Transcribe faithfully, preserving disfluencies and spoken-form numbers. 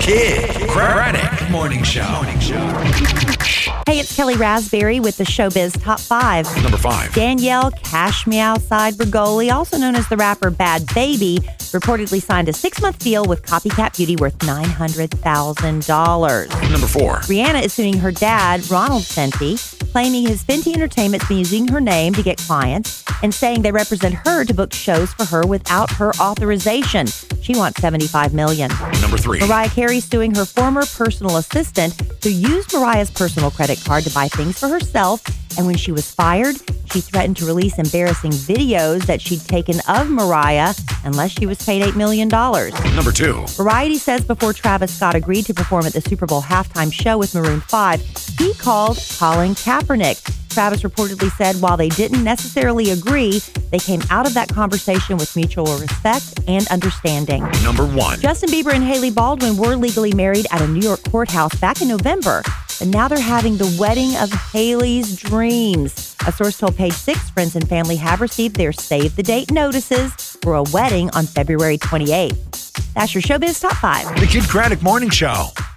Kid Craddock Morning Show. Morning Show. Hey, it's Kelly Raspberry with the Showbiz Top five. Number five. Danielle Cash Me Outside Bergoli, also known as the rapper Bad Baby, reportedly signed a six-month deal with Copycat Beauty worth nine hundred thousand dollars. Number four. Rihanna is suing her dad, Ronald Fenty, claiming his Fenty Entertainment's been using her name to get clients and saying they represent her to book shows for her without her authorization. She wants seventy-five million dollars. Number three. Mariah Carey suing her former personal assistant who used Mariah's personal credit card to buy things for herself, and when she was fired, she threatened to release embarrassing videos that she'd taken of Mariah unless she was paid eight million dollars. Number two. Variety says before Travis Scott agreed to perform at the Super Bowl halftime show with Maroon five, he called Colin Kaepernick. Travis reportedly said while they didn't necessarily agree, they came out of that conversation with mutual respect and understanding. Number one. Justin Bieber and Hailey Baldwin were legally married at a New York courthouse back in November, but now they're having the wedding of Hailey's dreams. A source told Page Six friends and family have received their save-the-date notices for a wedding on February twenty-eighth. That's your Showbiz Top five. The Kid Craddock Morning Show.